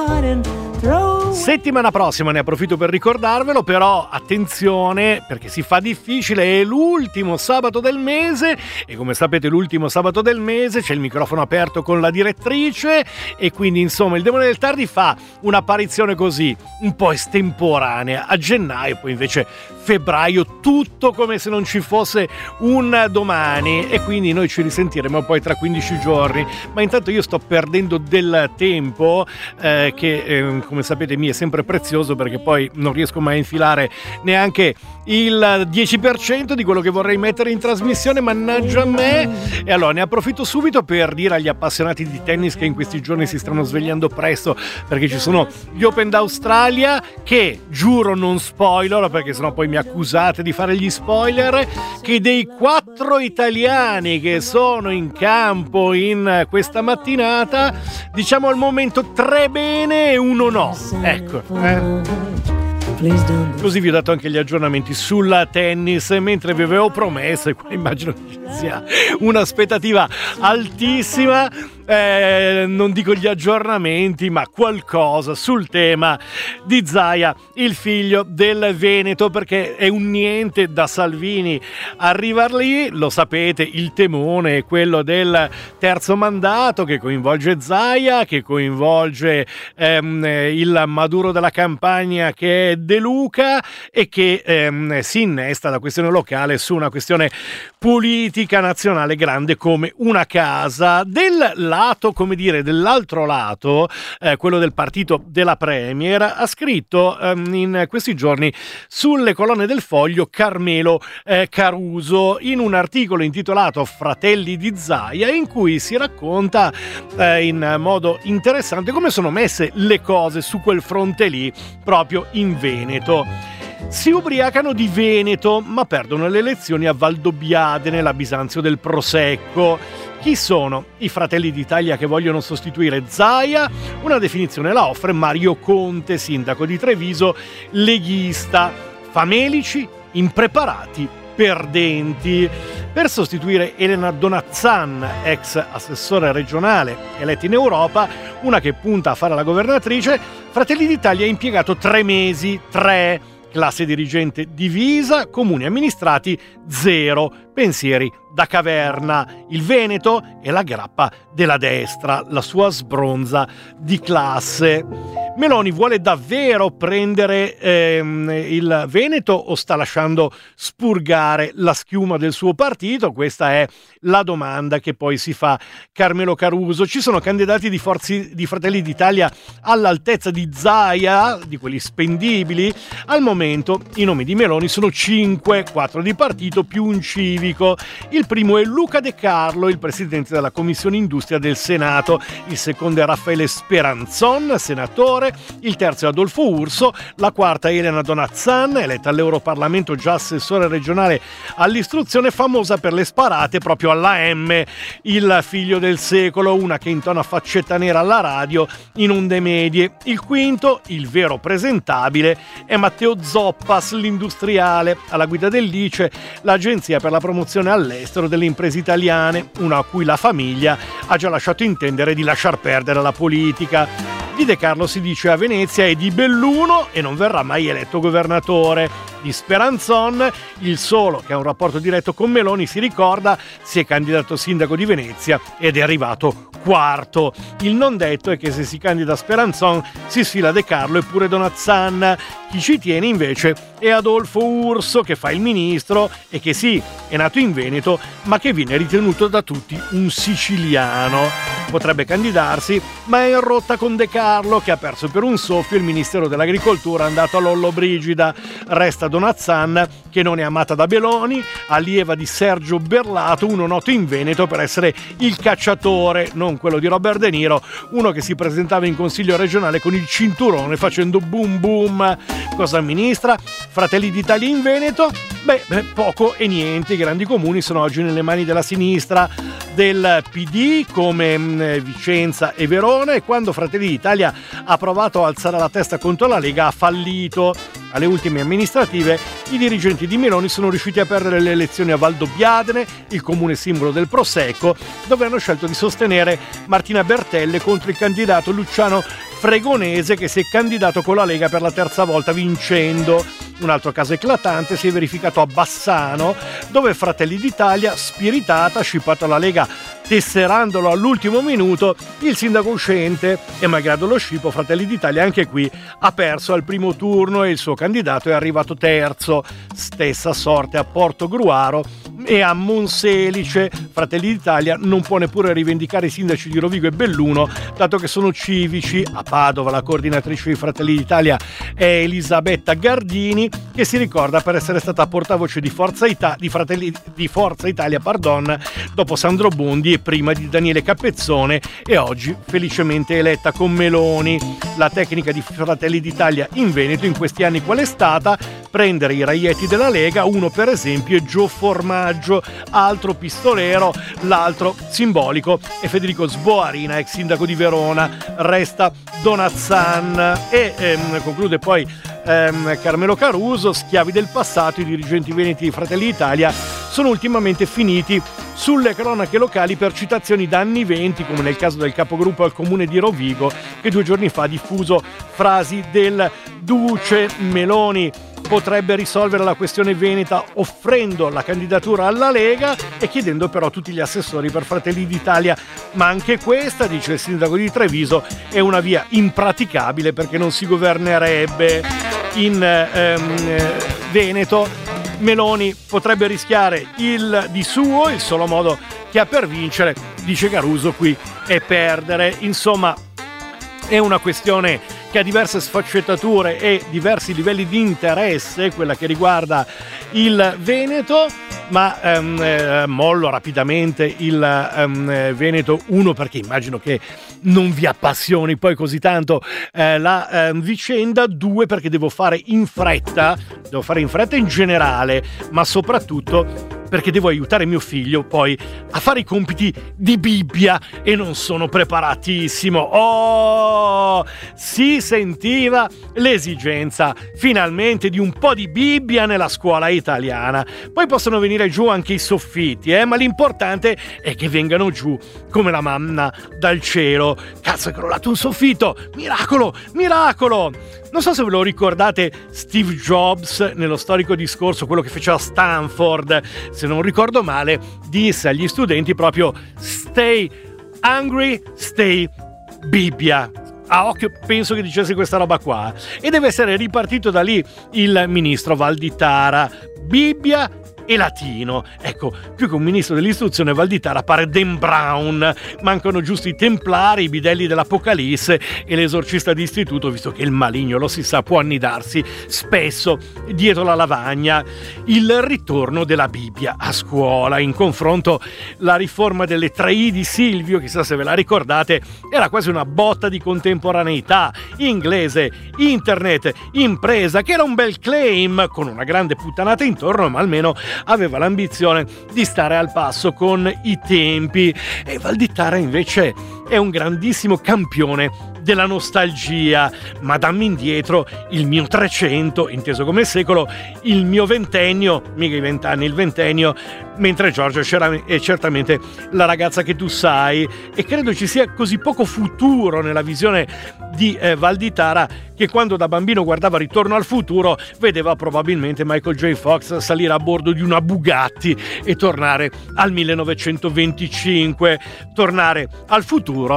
Settimana prossima, ne approfitto per ricordarvelo, però attenzione perché si fa difficile, è l'ultimo sabato del mese e come sapete l'ultimo sabato del mese c'è il microfono aperto con la direttrice e quindi insomma il Demone del Tardi fa un'apparizione così un po' estemporanea a gennaio, poi invece febbraio tutto come se non ci fosse un domani e quindi noi ci risentiremo poi tra 15 giorni, ma intanto io sto perdendo del tempo che come sapete mi è sempre prezioso perché poi non riesco mai a infilare neanche il 10% di quello che vorrei mettere in trasmissione, mannaggia a me. E allora ne approfitto subito per dire agli appassionati di tennis che in questi giorni si stanno svegliando presto perché ci sono gli Open d'Australia che, giuro non spoiler perché sennò poi mi accusate di fare gli spoiler, che dei 4 italiani che sono in campo in questa mattinata, diciamo al momento 3 bene e 1 no, ecco, Così vi ho dato anche gli aggiornamenti sul tennis mentre vi avevo promesso e qua immagino che ci sia un'aspettativa altissima. Non dico gli aggiornamenti, ma qualcosa sul tema di Zaia, il figlio del Veneto, perché è un niente da Salvini arrivar lì. Lo sapete, il temone è quello del terzo mandato che coinvolge Zaia, che coinvolge il Maduro della Campania che è De Luca e che si innesta da questione locale su una questione politica nazionale grande come una casa. Dell'altro lato, quello del partito della Premier, ha scritto in questi giorni sulle colonne del Foglio Carmelo Caruso in un articolo intitolato Fratelli di Zaia, in cui si racconta in modo interessante come sono messe le cose su quel fronte lì proprio in Veneto. Si ubriacano di Veneto ma perdono le elezioni a Valdobbiadene, nella Bisanzio del Prosecco. Chi sono i Fratelli d'Italia che vogliono sostituire Zaia? Una definizione la offre Mario Conte, sindaco di Treviso, leghista. Famelici, impreparati, perdenti. Per sostituire Elena Donazzan, ex assessore regionale eletta in Europa, una che punta a fare la governatrice, Fratelli d'Italia ha impiegato 3 mesi, 3. Classe dirigente divisa, comuni amministrati 0, pensieri da caverna. Il Veneto è la grappa della destra, la sua sbronza di classe. Meloni vuole davvero prendere il Veneto o sta lasciando spurgare la schiuma del suo partito? Questa è la domanda che poi si fa Carmelo Caruso. Ci sono candidati di Fratelli d'Italia all'altezza di Zaia, di quelli spendibili? Al momento i nomi di Meloni sono 5, 4 di partito più un civico. Il primo è Luca De Carlo, il presidente della Commissione Industria del Senato. Il secondo è Raffaele Speranzon, senatore. Il terzo è Adolfo Urso. La quarta è Elena Donazzan, eletta all'Europarlamento, già assessore regionale all'istruzione, famosa per le sparate proprio alla M, il figlio del secolo, una che intona faccetta nera alla radio in onde medie. Il quinto, il vero presentabile, è Matteo Zoppas, l'industriale, alla guida dell'ICE, l'agenzia per la promozione all'estero delle imprese italiane, una a cui la famiglia ha già lasciato intendere di lasciar perdere la politica. Di De Carlo si dice a Venezia è di Belluno e non verrà mai eletto governatore. Di Speranzon, il solo che ha un rapporto diretto con Meloni, si ricorda, si è candidato sindaco di Venezia ed è arrivato quarto. Il non detto è che se si candida Speranzon si sfila De Carlo e pure Donazzan. Chi ci tiene invece è Adolfo Urso, che fa il ministro e che sì, è nato in Veneto, ma che viene ritenuto da tutti un siciliano. potrebbe candidarsi, ma è in rotta con De Carlo, che ha perso per un soffio il Ministero dell'Agricoltura andato a Lollobrigida. Resta Donat-San, che non è amata da Beloni, allieva di Sergio Berlato, uno noto in Veneto per essere il cacciatore, non quello di Robert De Niro, uno che si presentava in consiglio regionale con il cinturone facendo boom boom. Cosa amministra Fratelli d'Italia in Veneto? Beh, poco e niente. I grandi comuni sono oggi nelle mani della sinistra del PD, come Vicenza e Verona, e quando Fratelli d'Italia ha provato a alzare la testa contro la Lega ha fallito. Alle ultime amministrative i dirigenti di Meloni sono riusciti a perdere le elezioni a Valdobbiadene, il comune simbolo del Prosecco, dove hanno scelto di sostenere Martina Bertelle contro il candidato Luciano Fregonese, che si è candidato con la Lega per la terza volta vincendo. Un altro caso eclatante si è verificato a Bassano, dove Fratelli d'Italia, spiritata, ha scippato la Lega tesserandolo all'ultimo minuto il sindaco uscente, e malgrado lo scippo Fratelli d'Italia anche qui ha perso al primo turno e il suo candidato è arrivato terzo. Stessa sorte a Portogruaro e a Monselice. Fratelli d'Italia non può neppure rivendicare i sindaci di Rovigo e Belluno, dato che sono civici. A Padova la coordinatrice di Fratelli d'Italia è Elisabetta Gardini, che si ricorda per essere stata portavoce di Forza Italia, dopo Sandro Bondi e prima di Daniele Capezzone, e oggi felicemente eletta con Meloni. La tecnica di Fratelli d'Italia in Veneto in questi anni qual è stata? Prendere i raietti della Lega, uno per esempio è Gio Formaggio, altro pistolero, l'altro simbolico è Federico Sboarina, ex sindaco di Verona. Resta Donat-San e conclude poi Carmelo Caruso. Schiavi del passato, i dirigenti veneti di Fratelli d'Italia sono ultimamente finiti sulle cronache locali per citazioni da anni venti, come nel caso del capogruppo al comune di Rovigo, che 2 giorni fa ha diffuso frasi del Duce. Meloni potrebbe risolvere la questione veneta offrendo la candidatura alla Lega e chiedendo però tutti gli assessori per Fratelli d'Italia, ma anche questa, dice il sindaco di Treviso, è una via impraticabile perché non si governerebbe in Veneto. Meloni potrebbe rischiare il solo modo che ha per vincere, dice Caruso, qui è perdere. Insomma, è una questione che ha diverse sfaccettature e diversi livelli di interesse, quella che riguarda il Veneto, ma mollo rapidamente il Veneto, uno perché immagino che non vi appassioni poi così tanto la vicenda, 2 perché devo fare in fretta in generale, ma soprattutto perché devo aiutare mio figlio poi a fare i compiti di Bibbia e non sono preparatissimo. Oh, si sentiva l'esigenza finalmente di un po' di Bibbia nella scuola italiana. Poi possono venire giù anche i soffitti, ma l'importante è che vengano giù come la manna dal cielo. Cazzo, è crollato un soffitto! Miracolo! Miracolo! Non so se ve lo ricordate Steve Jobs nello storico discorso, quello che fece a Stanford, se non ricordo male, disse agli studenti proprio stay hungry, stay Bibbia. A occhio penso che dicesse questa roba qua. E deve essere ripartito da lì il ministro Valditara. Bibbia e latino. Ecco, più che un ministro dell'istruzione Valditara pare Dan Brown. Mancano giusto i templari, i bidelli dell'Apocalisse e l'esorcista d'istituto, visto che il maligno, lo si sa, può annidarsi spesso dietro la lavagna. Il ritorno della Bibbia a scuola. In confronto la riforma delle 3I di Silvio, chissà se ve la ricordate, era quasi una botta di contemporaneità. Inglese, internet, impresa, che era un bel claim con una grande puttanata intorno, ma almeno aveva l'ambizione di stare al passo con i tempi. E Valditara invece è un grandissimo campione della nostalgia. Ma dammi indietro il mio 300, inteso come secolo, il mio ventennio, mica i 20 anni, il ventennio, mentre Giorgio è certamente la ragazza che tu sai. E credo ci sia così poco futuro nella visione di Valditara che quando da bambino guardava Ritorno al futuro vedeva probabilmente Michael J. Fox salire a bordo di una Bugatti e tornare al 1925. Tornare al futuro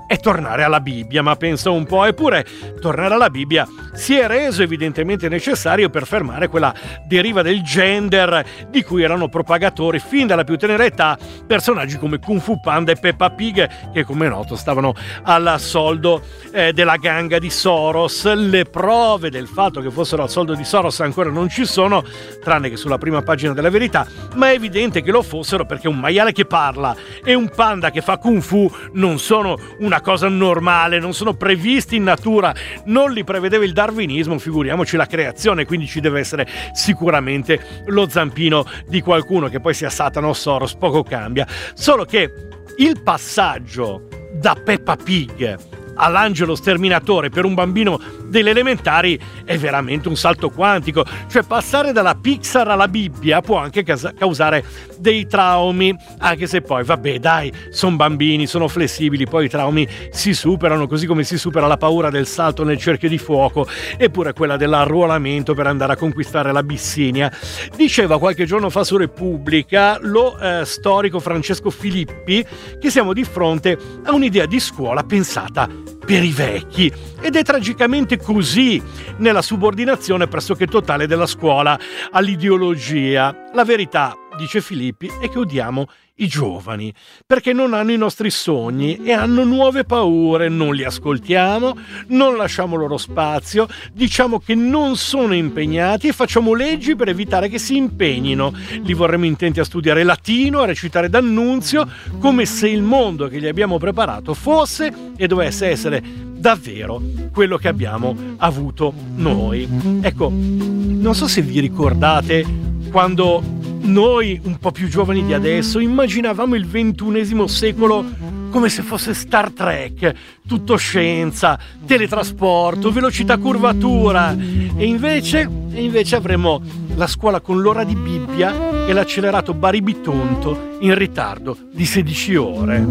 è tornare alla Bibbia, ma pensa un po', eppure tornare alla Bibbia si è reso evidentemente necessario per fermare quella deriva del gender di cui erano propagatori fin dalla più tenera età personaggi come Kung Fu Panda e Peppa Pig, che come è noto stavano al soldo della ganga di Soros. Le prove del fatto che fossero al soldo di Soros ancora non ci sono, tranne che sulla prima pagina della Verità, ma è evidente che lo fossero perché un maiale che parla e un panda che fa Kung Fu non sono una cosa normale, non sono previsti in natura, non li prevedeva il darwinismo, figuriamoci la creazione, quindi ci deve essere sicuramente lo zampino di qualcuno, che poi sia Satana o Soros, poco cambia. Solo che il passaggio da Peppa Pig all'angelo sterminatore per un bambino delle elementari è veramente un salto quantico, cioè passare dalla Pixar alla Bibbia può anche causare dei traumi, anche se poi vabbè dai, sono bambini, sono flessibili, poi i traumi si superano, così come si supera la paura del salto nel cerchio di fuoco, eppure quella dell'arruolamento per andare a conquistare l'Abissinia. Diceva qualche giorno fa su Repubblica lo storico Francesco Filippi che siamo di fronte a un'idea di scuola pensata per i vecchi, ed è tragicamente così nella subordinazione pressoché totale della scuola all'ideologia. La verità, dice Filippi, è che odiamo i giovani perché non hanno i nostri sogni e hanno nuove paure, non li ascoltiamo, non lasciamo loro spazio, diciamo che non sono impegnati e facciamo leggi per evitare che si impegnino. Li vorremmo intenti a studiare latino, a recitare D'Annunzio, come se il mondo che gli abbiamo preparato fosse e dovesse essere davvero quello che abbiamo avuto noi. Ecco, non so se vi ricordate quando noi, un po' più giovani di adesso, immaginavamo il XXI secolo come se fosse Star Trek, tutto scienza, teletrasporto, velocità curvatura, e invece avremo la scuola con l'ora di Bibbia e l'accelerato Baribitonto in ritardo di 16 ore.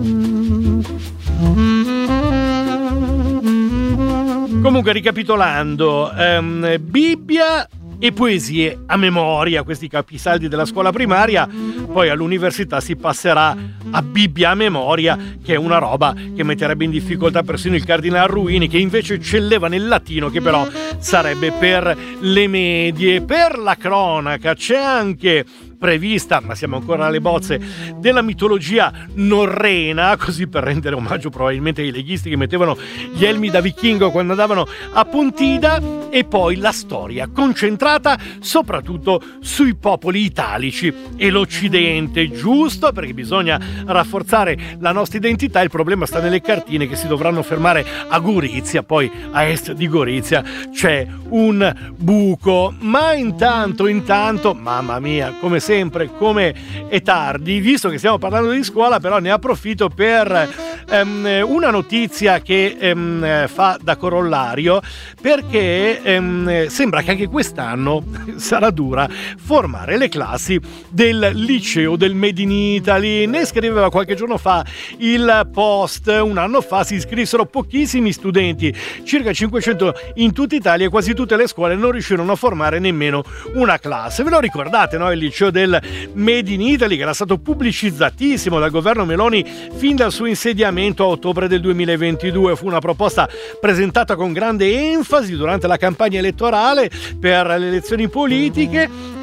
Comunque, ricapitolando, Bibbia e poesie a memoria, questi capisaldi della scuola primaria. Poi all'università si passerà a Bibbia a memoria, che è una roba che metterebbe in difficoltà persino il cardinale Ruini, che invece eccelleva nel latino, che però sarebbe per le medie. Per la cronaca c'è anche prevista, ma siamo ancora alle bozze, della mitologia norrena, così per rendere omaggio probabilmente ai leghisti che mettevano gli elmi da vichingo quando andavano a Pontida, e poi la storia concentrata soprattutto sui popoli italici e l'Occidente, giusto, perché bisogna rafforzare la nostra identità. Il problema sta nelle cartine che si dovranno fermare a Gorizia, poi a est di Gorizia c'è un buco. Ma intanto, mamma mia, come sempre, come è tardi, visto che stiamo parlando di scuola, però ne approfitto per una notizia che fa da corollario, perché sembra che anche quest'anno sarà dura formare le classi del liceo del Made in Italy. Ne scriveva qualche giorno fa il Post. Un anno fa si iscrissero pochissimi studenti, circa 500 in tutta Italia, e quasi tutte le scuole non riuscirono a formare nemmeno una classe. Ve lo ricordate, no? Il liceo del Made in Italy, che era stato pubblicizzatissimo dal governo Meloni fin dal suo insediamento a ottobre del 2022. Fu una proposta presentata con grande enfasi durante la campagna elettorale per le elezioni politiche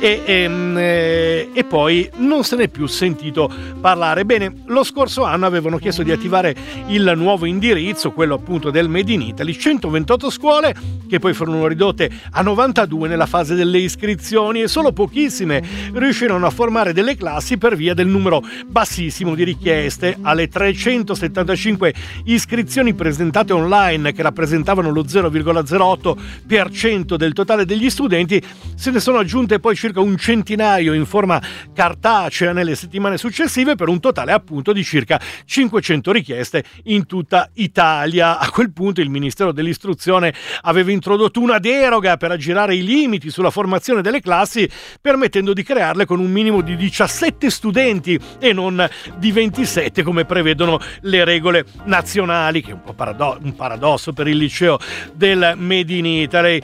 e poi non se n'è più sentito parlare. Bene, lo scorso anno avevano chiesto di attivare il nuovo indirizzo, quello appunto del Made in Italy, 128 scuole che poi furono ridotte a 92 nella fase delle iscrizioni, e solo pochissime riuscirono a formare delle classi per via del numero bassissimo di richieste. Alle 375 iscrizioni presentate online, che rappresentavano lo 0,08% del totale degli studenti, se ne sono aggiunte poi circa un centinaio in forma cartacea nelle settimane successive, per un totale appunto di circa 500 richieste in tutta Italia. A quel punto il Ministero dell'Istruzione aveva introdotto una deroga per aggirare i limiti sulla formazione delle classi, permettendo di crearle con un minimo di 17 studenti e non di 27 come prevedono le regole nazionali, che è un po' un paradosso per il liceo del Made in Italy.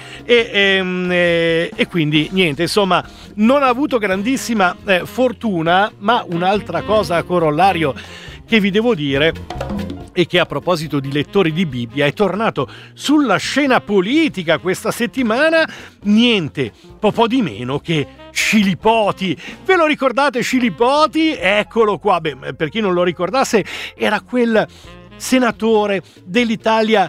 E quindi niente, insomma, non ha avuto grandissima fortuna. Ma un'altra cosa a corollario che vi devo dire e che a proposito di lettori di Bibbia è tornato sulla scena politica questa settimana, niente po' di meno che Scilipoti. Ve lo ricordate Scilipoti? Eccolo qua. Beh, per chi non lo ricordasse, era quel senatore dell'Italia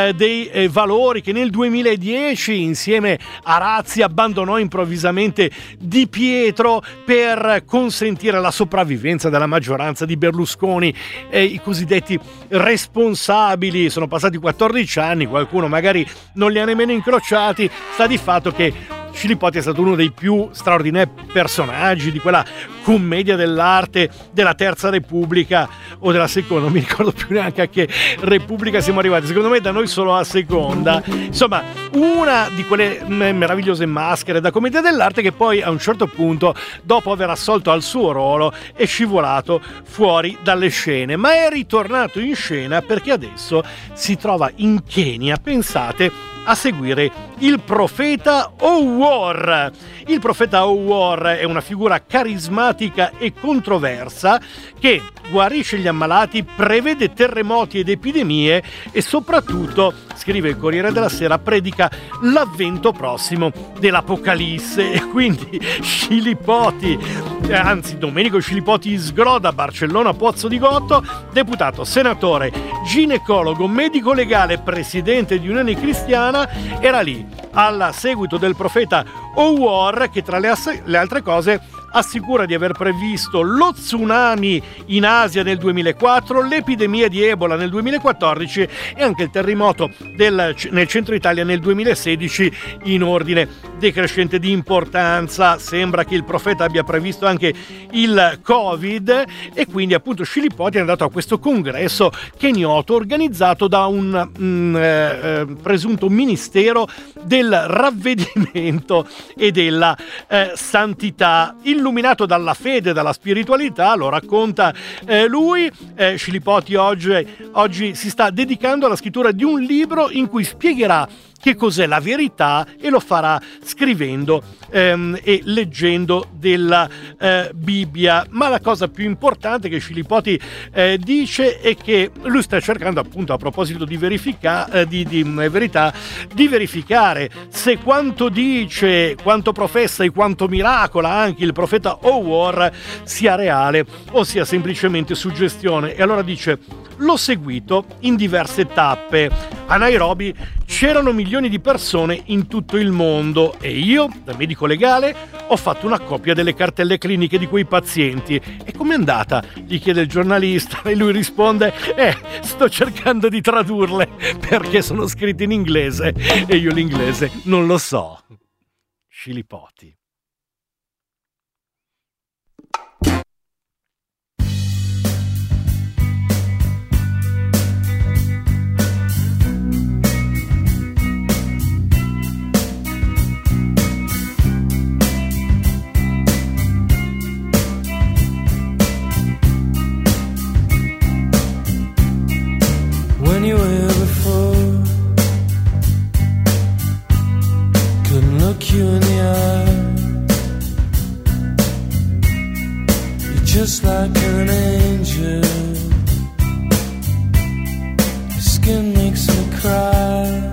dei Valori che nel 2010 insieme a Razzi abbandonò improvvisamente Di Pietro per consentire la sopravvivenza della maggioranza di Berlusconi, i cosiddetti responsabili. Sono passati 14 anni, qualcuno magari non li ha nemmeno incrociati. Sta di fatto che Scilipoti è stato uno dei più straordinari personaggi di quella commedia dell'arte della Terza Repubblica o della Seconda, non mi ricordo più neanche a che Repubblica siamo arrivati, secondo me da noi solo a Seconda. Insomma, una di quelle meravigliose maschere da commedia dell'arte che poi a un certo punto, dopo aver assolto al suo ruolo, è scivolato fuori dalle scene, ma è ritornato in scena perché adesso si trova in Kenya, pensate, a seguire il profeta Owuor. Il profeta Owuor è una figura carismatica e controversa che guarisce gli ammalati, prevede terremoti ed epidemie e soprattutto, scrive il Corriere della Sera, predica l'avvento prossimo dell'Apocalisse. E quindi Scilipoti, anzi Domenico Scilipoti Isgrò, da Barcellona Pozzo di Gotto, deputato, senatore, ginecologo, medico legale, presidente di Unione Cristiana, era lì al seguito del profeta Owuor, che tra le altre cose assicura di aver previsto lo tsunami in Asia nel 2004, l'epidemia di Ebola nel 2014 e anche il terremoto nel centro Italia nel 2016 in ordine decrescente di importanza. Sembra che il profeta abbia previsto anche il Covid e quindi appunto Scilipoti è andato a questo congresso kenioto organizzato da un presunto ministero del ravvedimento e della santità. Illuminato dalla fede e dalla spiritualità, lo racconta lui, Scilipoti oggi si sta dedicando alla scrittura di un libro in cui spiegherà che cos'è la verità e lo farà scrivendo e leggendo della Bibbia. Ma la cosa più importante che Scilipoti dice è che lui sta cercando, appunto, a proposito di verità, di verificare se quanto dice, quanto professa e quanto miracola anche il profeta Owuor sia reale o sia semplicemente suggestione. E allora dice: l'ho seguito in diverse tappe. A Nairobi c'erano milioni di persone in tutto il mondo e io, da medico legale, ho fatto una copia delle cartelle cliniche di quei pazienti. E com'è andata? Gli chiede il giornalista e lui risponde: sto cercando di tradurle perché sono scritte in inglese e io l'inglese non lo so. Scilipoti. When you were here before, couldn't look you in the eye. You're just like an angel. Your skin makes me cry.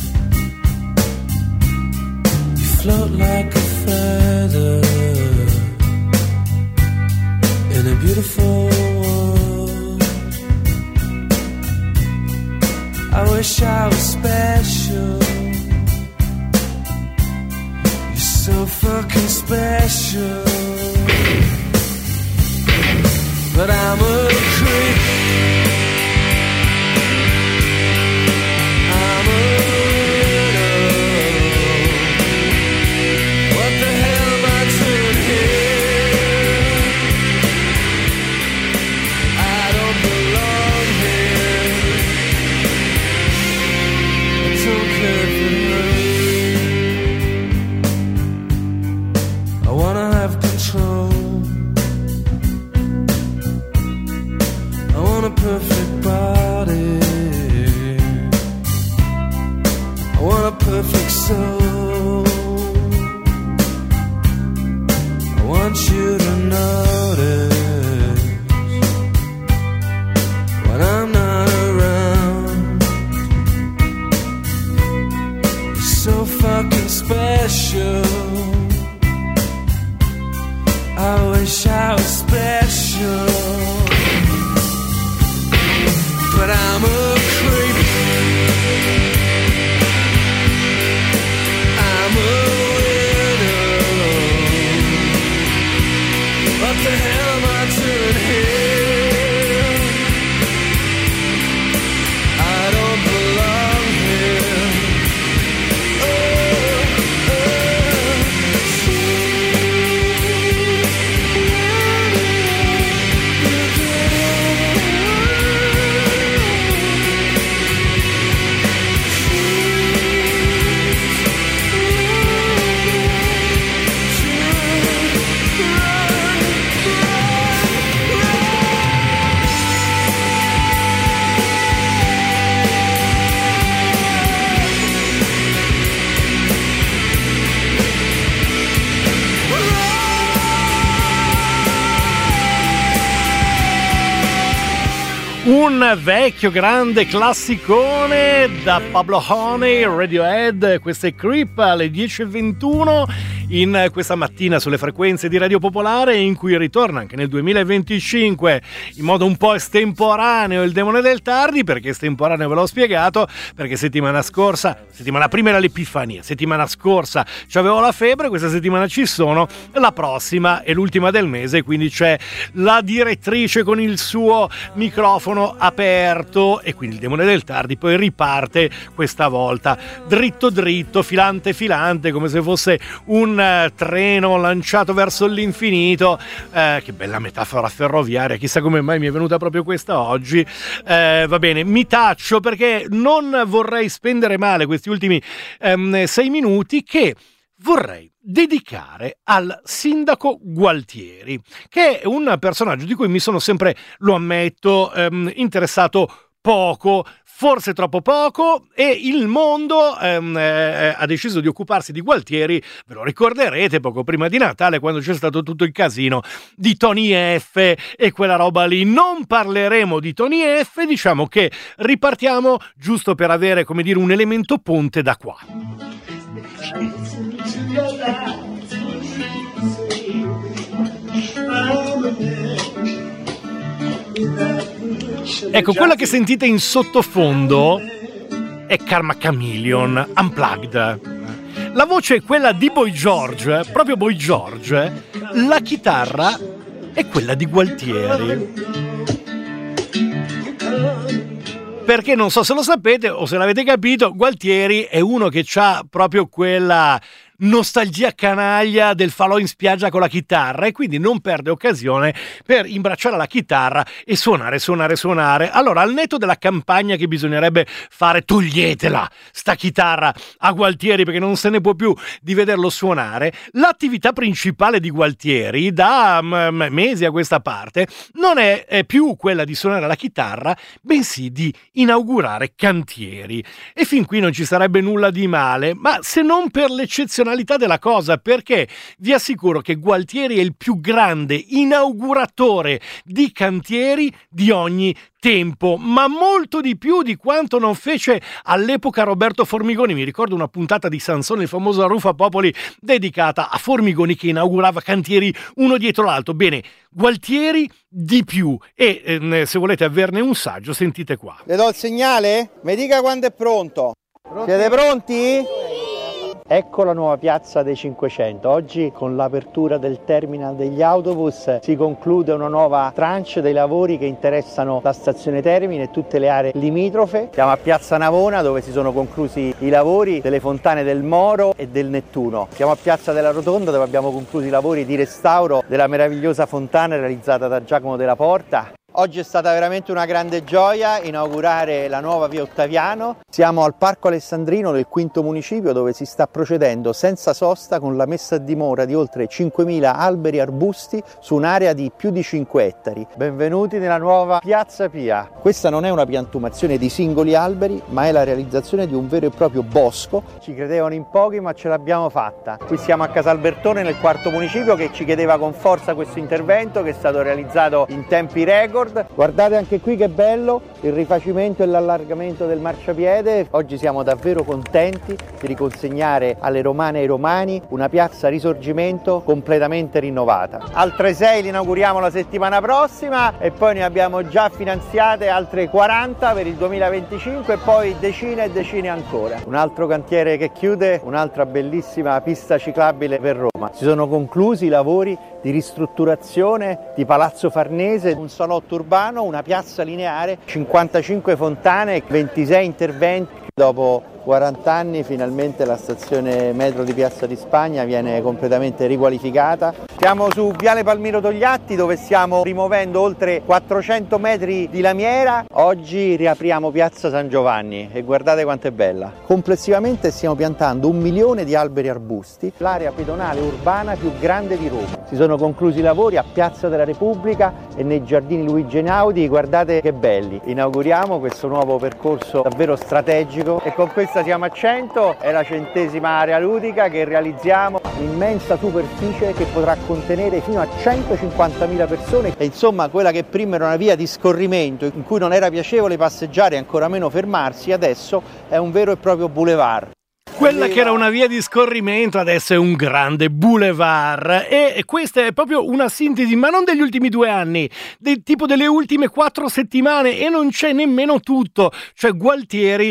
You float like a feather in a beautiful world. I wish I was special. You're so fucking special. But I'm a creep. I'm a widow. What the hell am I doing here? I don't belong here. I don't care for her. I wanna have control. I want a perfect body. I want a perfect soul. I want you to notice when I'm not around. so fucking special. I wish I was special, but I'm a creep. I'm a widow. What the hell am I doing here? I don't belong here. Un vecchio grande classicone da Pablo Honey, Radiohead. Questa è Creep alle 10:21 in questa mattina sulle frequenze di Radio Popolare, in cui ritorna anche nel 2025 in modo un po' estemporaneo il Demone del Tardi. Perché estemporaneo ve l'ho spiegato, perché settimana prima era l'Epifania, settimana scorsa c'avevo la febbre, questa settimana ci sono, la prossima è l'ultima del mese, quindi c'è la direttrice con il suo microfono aperto e quindi il Demone del Tardi poi riparte questa volta dritto dritto, filante filante, come se fosse un treno lanciato verso l'infinito. Che bella metafora ferroviaria, chissà come mai mi è venuta proprio questa oggi. Va bene, mi taccio perché non vorrei spendere male questi ultimi 6 minuti che vorrei dedicare al sindaco Gualtieri, che è un personaggio di cui mi sono sempre, lo ammetto, interessato poco, forse troppo poco, e il mondo ha deciso di occuparsi di Gualtieri. Ve lo ricorderete poco prima di Natale, quando c'è stato tutto il casino di Tony F e quella roba lì. Non parleremo di Tony F, diciamo che ripartiamo giusto per avere, come dire, un elemento ponte da qua. Ecco, quella che sentite in sottofondo è Karma Chameleon Unplugged. La voce è quella di Boy George, proprio Boy George. La chitarra è quella di Gualtieri. Perché non so se lo sapete o se l'avete capito, Gualtieri è uno che ha proprio quella nostalgia canaglia del falò in spiaggia con la chitarra e quindi non perde occasione per imbracciare la chitarra e suonare. Allora, al netto della campagna che bisognerebbe fare, toglietela sta chitarra a Gualtieri perché non se ne può più di vederlo suonare, l'attività principale di Gualtieri da mesi a questa parte non è più quella di suonare la chitarra, bensì di inaugurare cantieri. E fin qui non ci sarebbe nulla di male, ma se non per l'eccezionalità della cosa, perché vi assicuro che Gualtieri è il più grande inauguratore di cantieri di ogni tempo, ma molto di più di quanto non fece all'epoca Roberto Formigoni. Mi ricordo una puntata di Sansone, il famoso Arrufa Popoli, dedicata a Formigoni che inaugurava cantieri uno dietro l'altro. Bene, Gualtieri di più, e se volete averne un saggio sentite qua. Le do il segnale? Mi dica quando è pronto. Siete pronti? Ecco la nuova piazza dei 500. Oggi, con l'apertura del terminal degli autobus, si conclude una nuova tranche dei lavori che interessano la stazione Termini e tutte le aree limitrofe. Siamo a Piazza Navona, dove si sono conclusi i lavori delle fontane del Moro e del Nettuno. Siamo a Piazza della Rotonda, dove abbiamo concluso i lavori di restauro della meravigliosa fontana realizzata da Giacomo della Porta. Oggi è stata veramente una grande gioia inaugurare la nuova via Ottaviano. Siamo al Parco Alessandrino del quinto municipio, dove si sta procedendo senza sosta con la messa a dimora di oltre 5.000 alberi e arbusti su un'area di più di 5 ettari. Benvenuti nella nuova Piazza Pia. Questa non è una piantumazione di singoli alberi, ma è la realizzazione di un vero e proprio bosco. Ci credevano in pochi, ma ce l'abbiamo fatta. Qui siamo a Casalbertone, nel quarto municipio, che ci chiedeva con forza questo intervento, che è stato realizzato in tempi record. record. Guardate anche qui che bello, il rifacimento e l'allargamento del marciapiede. Oggi siamo davvero contenti di riconsegnare alle romane e ai romani una piazza Risorgimento completamente rinnovata. Altre 6 li inauguriamo la settimana prossima e poi ne abbiamo già finanziate altre 40 per il 2025 e poi decine e decine ancora. Un altro cantiere che chiude, un'altra bellissima pista ciclabile per Roma. Si sono conclusi i lavori di ristrutturazione di Palazzo Farnese, un salotto urbano, una piazza lineare, 55 fontane, 26 interventi. Dopo 40 anni finalmente la stazione metro di Piazza di Spagna viene completamente riqualificata. Siamo su Viale Palmiro Togliatti dove stiamo rimuovendo oltre 400 metri di lamiera. Oggi riapriamo Piazza San Giovanni e guardate quanto è bella. Complessivamente stiamo piantando 1 milione di alberi e arbusti, l'area pedonale urbana più grande di Roma. Si sono conclusi i lavori a Piazza della Repubblica e nei giardini Luigi Einaudi, guardate che belli. Inauguriamo questo nuovo percorso davvero strategico e con questa siamo a 100, è la 100ª area ludica che realizziamo, un'immensa superficie che potrà contenere fino a 150.000 persone e insomma quella che prima era una via di scorrimento in cui non era piacevole passeggiare e ancora meno fermarsi, adesso è un vero e proprio boulevard. Quella che era una via di scorrimento adesso è un grande boulevard e questa è proprio una sintesi, ma non degli ultimi 2 anni, del tipo delle ultime 4 settimane e non c'è nemmeno tutto, cioè Gualtieri,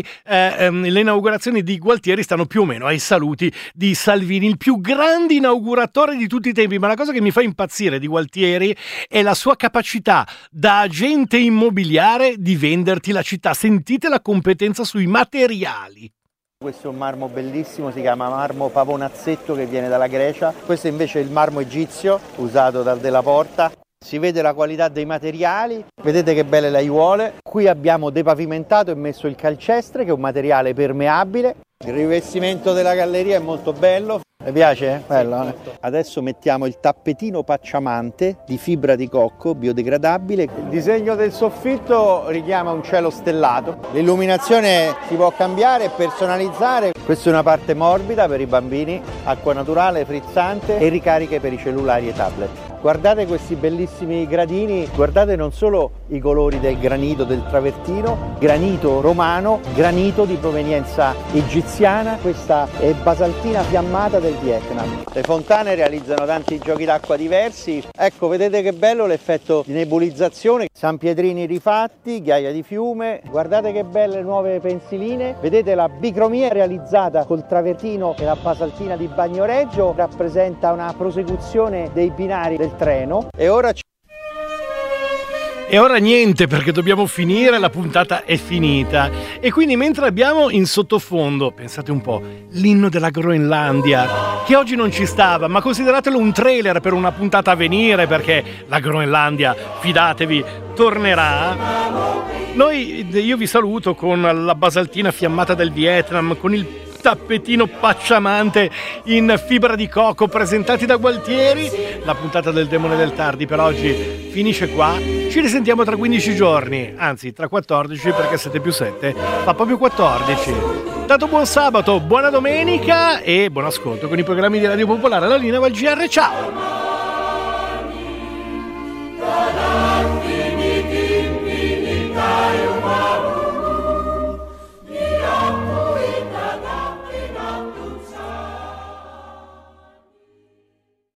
le inaugurazioni di Gualtieri stanno più o meno ai saluti di Salvini, il più grande inauguratore di tutti i tempi, ma la cosa che mi fa impazzire di Gualtieri è la sua capacità da agente immobiliare di venderti la città, sentite la competenza sui materiali. Questo è un marmo bellissimo, si chiama marmo pavonazzetto che viene dalla Grecia. Questo invece è il marmo egizio usato dal Della Porta. Si vede la qualità dei materiali, vedete che belle le aiuole. Qui abbiamo depavimentato e messo il calcestre che è un materiale permeabile. Il rivestimento della galleria è molto bello. Mi piace? Bello, eh? Adesso mettiamo il tappetino pacciamante di fibra di cocco biodegradabile. Il disegno del soffitto richiama un cielo stellato. L'illuminazione si può cambiare e personalizzare. Questa è una parte morbida per i bambini, acqua naturale, frizzante e ricariche per i cellulari e tablet. Guardate questi bellissimi gradini, guardate non solo i colori del granito del travertino, granito romano, granito di provenienza egiziana, questa è basaltina fiammata del Vietnam. Le fontane realizzano tanti giochi d'acqua diversi. Ecco, vedete che bello l'effetto di nebulizzazione. San Pietrini rifatti, ghiaia di fiume. Guardate che belle nuove pensiline. Vedete la bicromia realizzata col travertino e la basaltina di Bagnoregio. Rappresenta una prosecuzione dei binari del treno. E ora niente, perché dobbiamo finire, la puntata è finita. E quindi mentre abbiamo in sottofondo, pensate un po', l'inno della Groenlandia, che oggi non ci stava, ma consideratelo un trailer per una puntata a venire, perché la Groenlandia, fidatevi, tornerà. Io vi saluto con la basaltina fiammata del Vietnam, con il tappetino pacciamante in fibra di cocco presentati da Gualtieri. La puntata del Demone del Tardi per oggi finisce qua. Ci risentiamo tra 15 giorni, anzi tra 14, perché 7 più 7 fa proprio 14. Tanto buon sabato, buona domenica e buon ascolto con i programmi di Radio Popolare. La linea va al GR, ciao!